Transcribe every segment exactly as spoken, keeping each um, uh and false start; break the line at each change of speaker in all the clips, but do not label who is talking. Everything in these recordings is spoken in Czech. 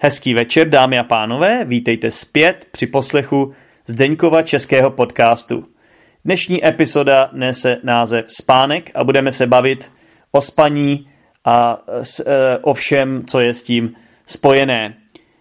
Hezký večer, dámy a pánové, vítejte zpět při poslechu Zdeňkova českého podcastu. Dnešní epizoda nese název Spánek a budeme se bavit o spaní a o všem, co je s tím spojené.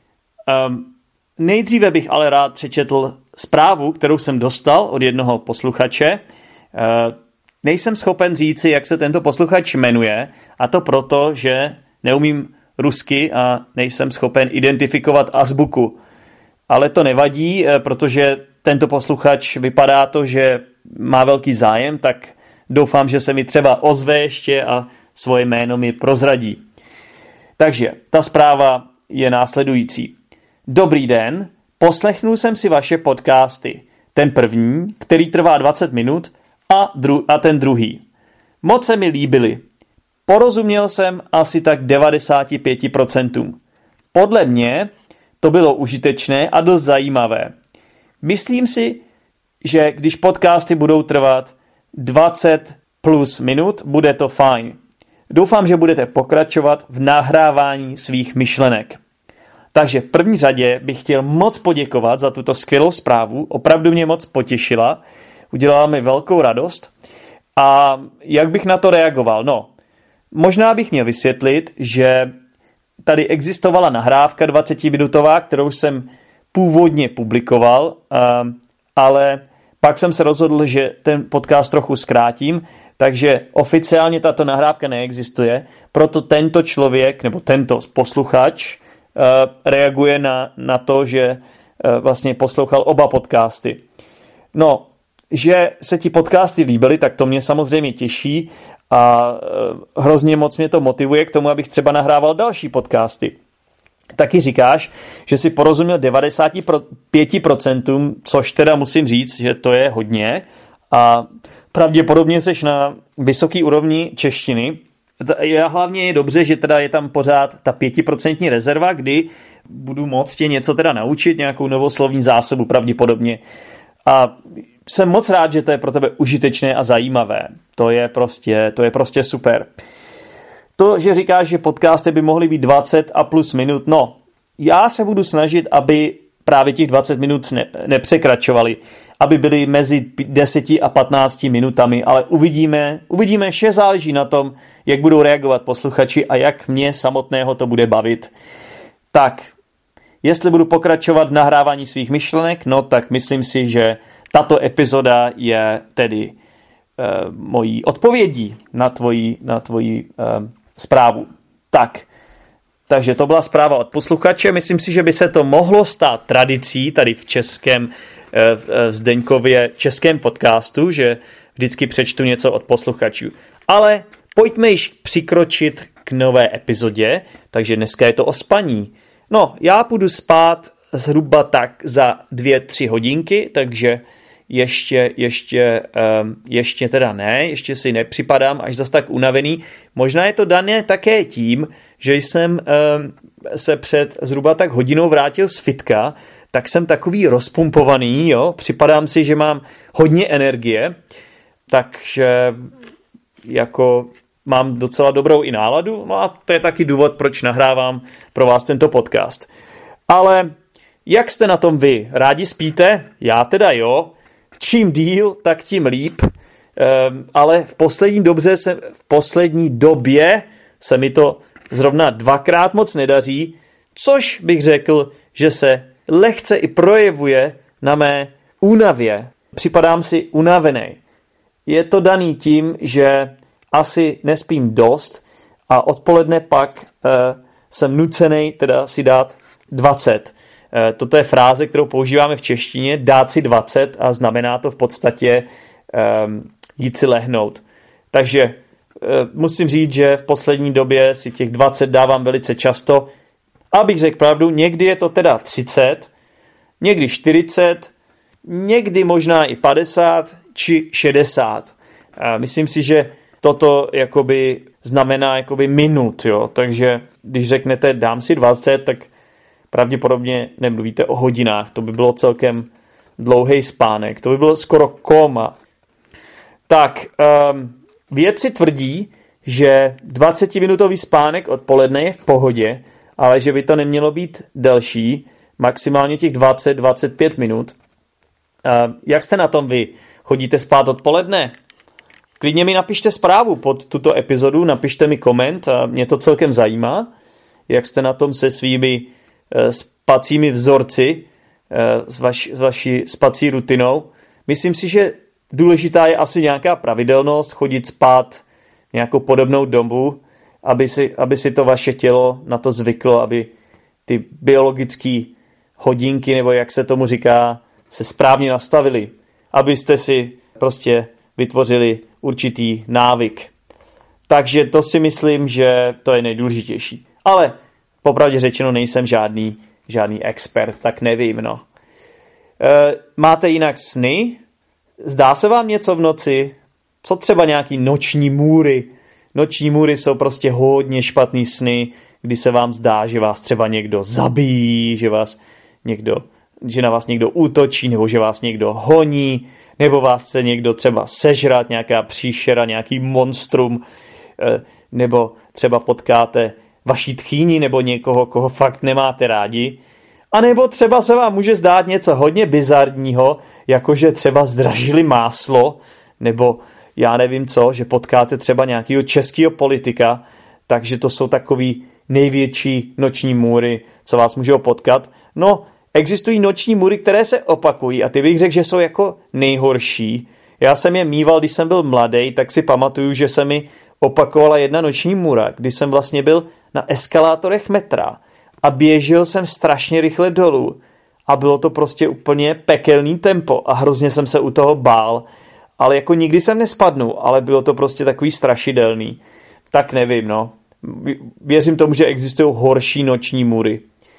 Um, nejdříve bych ale rád přečetl zprávu, kterou jsem dostal od jednoho posluchače. Uh, nejsem schopen říci, jak se tento posluchač jmenuje, a to proto, že neumím rusky a nejsem schopen identifikovat azbuku. Ale to nevadí, protože tento posluchač vypadá to, že má velký zájem, tak doufám, že se mi třeba ozve ještě a svoje jméno mi prozradí. Takže ta zpráva je následující. Dobrý den, poslechnul jsem si vaše podcasty. Ten první, který trvá dvacet minut, a, dru- a ten druhý. Moc se mi líbily. Porozuměl jsem asi tak devadesát pět procent. Podle mě to bylo užitečné a dost zajímavé. Myslím si, že když podcasty budou trvat dvacet plus minut, bude to fajn. Doufám, že budete pokračovat v nahrávání svých myšlenek. Takže v první řadě bych chtěl moc poděkovat za tuto skvělou zprávu. Opravdu mě moc potěšila. Udělala mi velkou radost. A jak bych na to reagoval? No, možná bych měl vysvětlit, že tady existovala nahrávka dvacetiminutová, kterou jsem původně publikoval, ale pak jsem se rozhodl, že ten podcast trochu zkrátím, takže oficiálně tato nahrávka neexistuje, proto tento člověk, nebo tento posluchač reaguje na, na to, že vlastně poslouchal oba podcasty. No, že se ti podcasty líbily, tak to mě samozřejmě těší a hrozně moc mě to motivuje k tomu, abych třeba nahrával další podcasty. Taky říkáš, že si porozuměl devadesát pět procent, což teda musím říct, že to je hodně a pravděpodobně seš na vysoký úrovni češtiny. Já hlavně je dobře, že teda je tam pořád ta pětiprocentní rezerva, kdy budu moct tě něco teda naučit, nějakou novou slovní zásobu pravděpodobně. A jsem moc rád, že to je pro tebe užitečné a zajímavé. To je prostě, to je prostě super. To, že říkáš, že podcasty by mohly být dvacet a plus minut, no, já se budu snažit, aby právě těch dvacet minut ne, nepřekračovaly, aby byly mezi deseti a patnácti minutami, ale uvidíme, uvidíme, vše záleží na tom, jak budou reagovat posluchači a jak mě samotného to bude bavit. Tak, jestli budu pokračovat v nahrávání svých myšlenek, no tak myslím si, že tato epizoda je tedy uh, mojí odpovědí na tvoji, na tvoji uh, zprávu. Tak, takže to byla zpráva od posluchače. Myslím si, že by se to mohlo stát tradicí tady v českém uh, Zdeňkově českém podcastu, že vždycky přečtu něco od posluchačů. Ale pojďme již přikročit k nové epizodě, takže dneska je to o spaní. No, já půjdu spát zhruba tak za dvě, tři hodinky, takže ještě, ještě, um, ještě teda ne, ještě si nepřipadám až zas tak unavený. Možná je to dané také tím, že jsem um, se před zhruba tak hodinou vrátil z fitka, tak jsem takový rozpumpovaný, jo, připadám si, že mám hodně energie, takže jako mám docela dobrou i náladu, no a to je taky důvod, proč nahrávám pro vás tento podcast. Ale jak jste na tom vy? Rádi spíte? Já teda jo. Čím díl, tak tím líp. Um, ale v poslední dobře se, v poslední době se mi to zrovna dvakrát moc nedaří, což bych řekl, že se lehce i projevuje na mé únavě. Připadám si unavený. Je to daný tím, že asi nespím dost a odpoledne pak uh, jsem nucený teda si dát dvacet. Uh, toto je fráze, kterou používáme v češtině, dát si dvacet a znamená to v podstatě um, jít si lehnout. Takže uh, musím říct, že v poslední době si těch dvacet dávám velice často. Abych řekl pravdu, někdy je to teda třicet, někdy čtyřicet, někdy možná i padesát či šedesát. Uh, myslím si, že toto jakoby znamená jakoby minut, jo. Takže když řeknete dám si dvacet, tak pravděpodobně nemluvíte o hodinách. To by bylo celkem dlouhý spánek. To by bylo skoro koma. Tak, um, vědci tvrdí, že dvacetiminutový spánek odpoledne je v pohodě ale že by to nemělo být delší, maximálně těch dvacet až dvacet pět minut. Jak jste na tom vy? Chodíte spát odpoledne? Klidně mi napište zprávu pod tuto epizodu, napište mi koment, a mě to celkem zajímá, jak jste na tom se svými spacími vzorci, s, vaš, s vaší spací rutinou. Myslím si, že důležitá je asi nějaká pravidelnost, chodit spát nějakou podobnou dobu, aby si, aby si to vaše tělo na to zvyklo, aby ty biologické hodinky, nebo jak se tomu říká, se správně nastavily, abyste si prostě vytvořili určitý návyk. Takže to si myslím, že to je nejdůležitější. Ale popravdě řečeno nejsem žádný, žádný expert, tak nevím, no. E, máte jinak sny? Zdá se vám něco v noci? Co třeba nějaký noční můry? Noční můry jsou prostě hodně špatný sny, kdy se vám zdá, že vás třeba někdo zabíjí, že vás někdo, že na vás někdo útočí, nebo že vás někdo honí, nebo vás chce někdo třeba sežrat, nějaká příšera, nějaký monstrum, nebo třeba potkáte vaší tchýni nebo někoho, koho fakt nemáte rádi. A nebo třeba se vám může zdát něco hodně bizarního, jakože třeba zdražili máslo, nebo já nevím co, že potkáte třeba nějakého českého politika, takže to jsou takový největší noční můry, co vás můžou potkat. No, existují noční můry, které se opakují a ty bych řekl, že jsou jako nejhorší. Já jsem je mýval, když jsem byl mladý, tak si pamatuju, že se mi opakovala jedna noční můra, kdy jsem vlastně byl na eskalátorech metra a běžel jsem strašně rychle dolů a bylo to prostě úplně pekelný tempo a hrozně jsem se u toho bál, ale jako nikdy jsem nespadnul, ale bylo to prostě takový strašidelný. Tak nevím, no. Věřím tomu, že existují horší noční můry.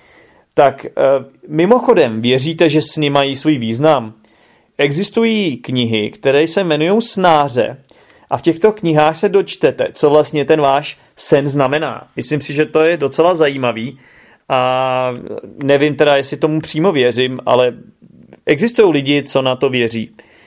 Tak mimochodem, věříte, že sny mají svůj význam? Existují knihy, které se jmenují Snáře a v těchto knihách se dočtete, co vlastně ten váš sen znamená. Myslím si, že to je docela zajímavý a nevím teda, jestli tomu přímo věřím, ale existují lidi, co na to věří.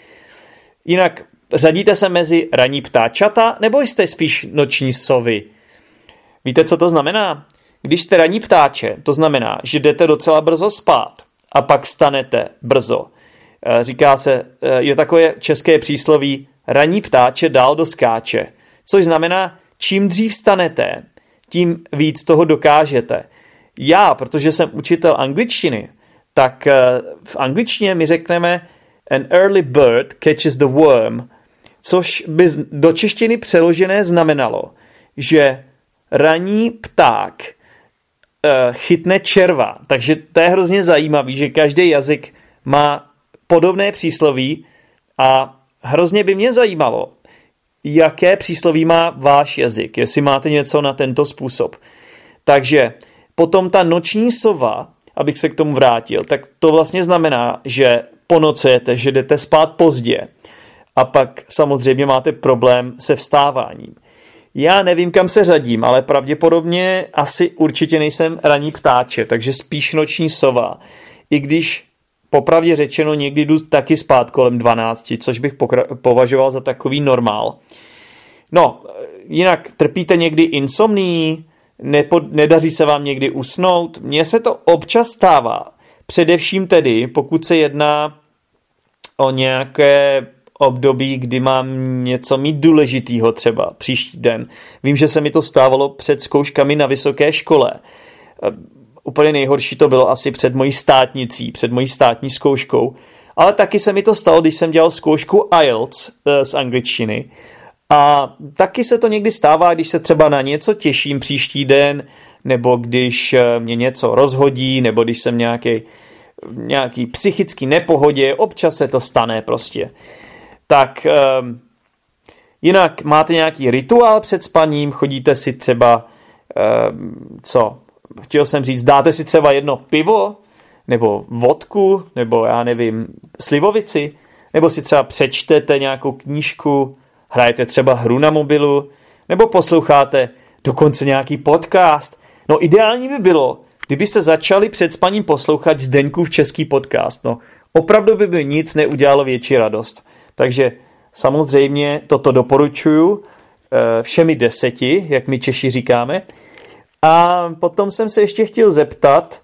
Jinak řadíte se mezi ranní ptáčata nebo jste spíš noční sovy? Víte, co to znamená? Když jste ranní ptáče, to znamená, že jdete docela brzo spát a pak stanete brzo. Říká se, je takové české přísloví, ranní ptáče dál doskáče, což znamená, čím dřív stanete, tím víc toho dokážete. Já, protože jsem učitel angličtiny, tak v angličtině my řekneme an early bird catches the worm, což by do češtiny přeložené znamenalo, že ranní pták chytne červa. Takže to je hrozně zajímavý, že každý jazyk má podobné přísloví a hrozně by mě zajímalo, jaké přísloví má váš jazyk, jestli máte něco na tento způsob. Takže potom ta noční sova, abych se k tomu vrátil, tak to vlastně znamená, že ponocujete, že jdete spát pozdě a pak samozřejmě máte problém se vstáváním. Já nevím, kam se řadím, ale pravděpodobně asi určitě nejsem ranní ptáče, takže spíš noční sova. I když popravdě řečeno někdy jdu taky spát kolem dvanácti, což bych pokra- považoval za takový normál. No, jinak trpíte někdy insomnií, Nepod- nedaří se vám někdy usnout. Mně se to občas stává. Především tedy, pokud se jedná o nějaké období, kdy mám něco mít důležitýho třeba příští den. Vím, že se mi to stávalo před zkouškami na vysoké škole. Úplně nejhorší to bylo asi před mojí státnicí, před mojí státní zkouškou. Ale taky se mi to stalo, když jsem dělal zkoušku I E L T S z angličtiny. A taky se to někdy stává, když se třeba na něco těším příští den, nebo když mě něco rozhodí, nebo když jsem nějaký, nějaký psychický nepohodě, občas se to stane prostě. Tak um, jinak máte nějaký rituál před spaním, chodíte si třeba, um, co, chtěl jsem říct, dáte si třeba jedno pivo, nebo vodku, nebo já nevím, slivovici, nebo si třeba přečtete nějakou knížku, hrajete třeba hru na mobilu, nebo posloucháte dokonce nějaký podcast. No ideální by bylo, kdybyste začali před spaním poslouchat Zdeňkův český podcast. No opravdu by mi nic neudělalo větší radost. Takže samozřejmě toto doporučuju všemi deseti, jak my Češi říkáme. A potom jsem se ještě chtěl zeptat,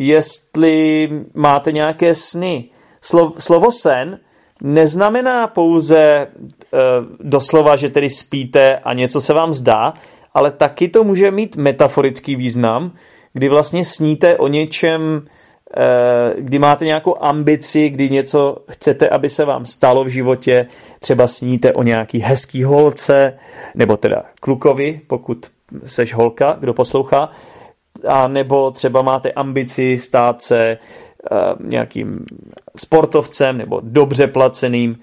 jestli máte nějaké sny. Slo, slovo sen neznamená pouze e, doslova, že tedy spíte a něco se vám zdá, ale taky to může mít metaforický význam, kdy vlastně sníte o něčem, e, kdy máte nějakou ambici, kdy něco chcete, aby se vám stalo v životě, třeba sníte o nějaký hezký holce, nebo teda klukovi, pokud seš holka, kdo poslouchá, a nebo třeba máte ambici stát se uh, nějakým sportovcem nebo dobře placeným,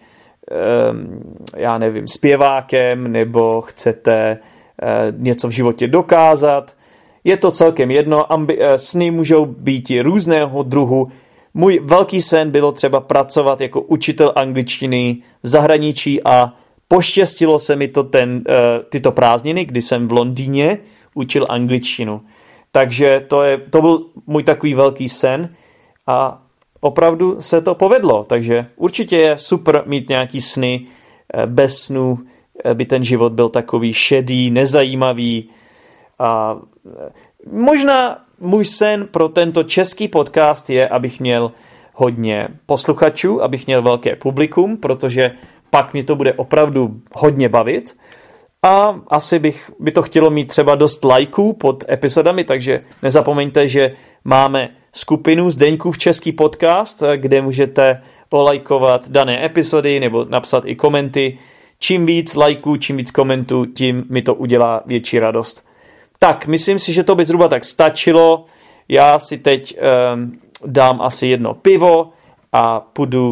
um, já nevím, zpěvákem, nebo chcete uh, něco v životě dokázat. Je to celkem jedno, ambi- uh, sny můžou být i různého druhu. Můj velký sen bylo třeba pracovat jako učitel angličtiny v zahraničí a poštěstilo se mi to ten, uh, tyto prázdniny, kdy jsem v Londýně učil angličtinu. Takže to, je, to byl můj takový velký sen a opravdu se to povedlo. Takže určitě je super mít nějaký sny. Bez snů by ten život byl takový šedý, nezajímavý. A možná můj sen pro tento český podcast je, abych měl hodně posluchačů, abych měl velké publikum, protože pak mě to bude opravdu hodně bavit. A asi bych, by to chtělo mít třeba dost lajků pod epizodami, takže nezapomeňte, že máme skupinu Zdeňkův český podcast, kde můžete olajkovat dané epizody nebo napsat i komenty. Čím víc lajků, čím víc komentů, tím mi to udělá větší radost. Tak, myslím si, že to by zhruba tak stačilo. Já si teď um, dám asi jedno pivo a půjdu, uh,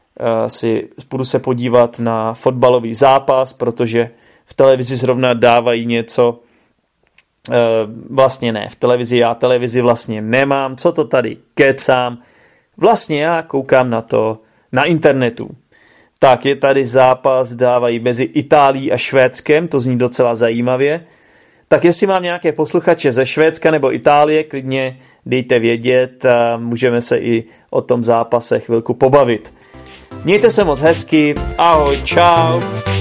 si, půjdu se podívat na fotbalový zápas, protože v televizi zrovna dávají něco, e, vlastně ne, v televizi já televizi vlastně nemám, co to tady kecám, vlastně já koukám na to na internetu. Tak je tady zápas, dávají mezi Itálií a Švédskem, to zní docela zajímavě. Tak jestli mám nějaké posluchače ze Švédska nebo Itálie, klidně dejte vědět a můžeme se i o tom zápase chvilku pobavit. Mějte se moc hezky, ahoj, čau.